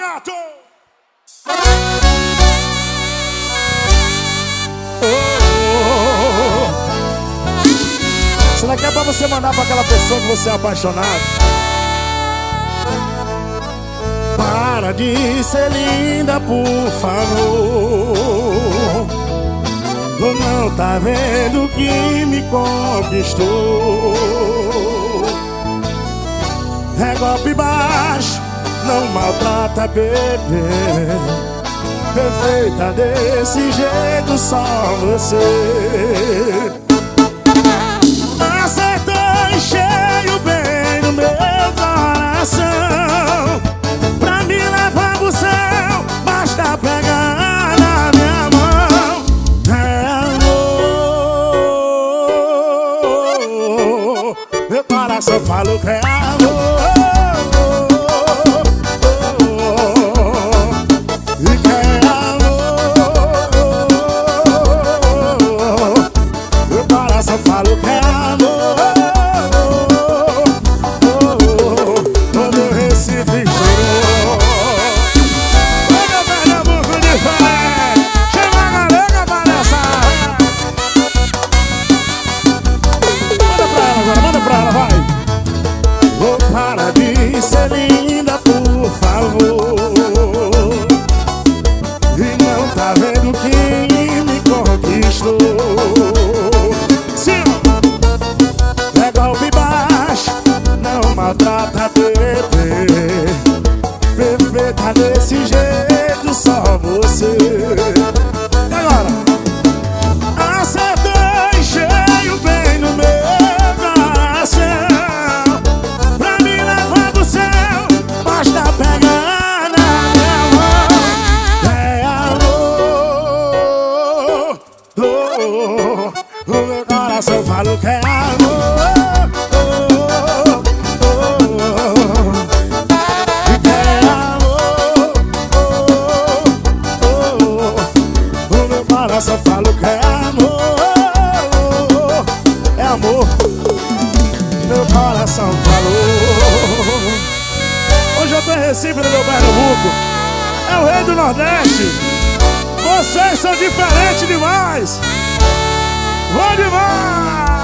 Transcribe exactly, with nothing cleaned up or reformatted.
Renato! Isso daqui é pra você mandar pra aquela pessoa que você é apaixonado. Para de ser linda, por favor. Tu não tá vendo que me conquistou. É golpe baixo, não maltrata, bebê. Perfeita desse jeito, só você. Acertei cheio bem no meu coração. Pra me levar pro céu, basta pegar na minha mão. É amor. Meu coração fala que é amor. Só falo que é amor. Todo Recife chorou. Olha o Pernambuco diferente. Chama a galega pra dançar. Manda pra ela agora, manda pra ela, vai. Vou parar de ser linda, por favor. E não tá vendo quem me conquistou. Maltrata, bebê. Perfeita desse jeito, só você. E agora? Acertei cheio bem no meu coração. Pra me levar do céu, basta pegar na minha mão. É amor. Oh, oh, o meu coração fala que é amor. Só falo que é amor. É amor. Meu coração falou. Hoje eu tô em Recife, no meu Pernambuco. É o rei do Nordeste. Vocês são diferentes demais. Bom demais.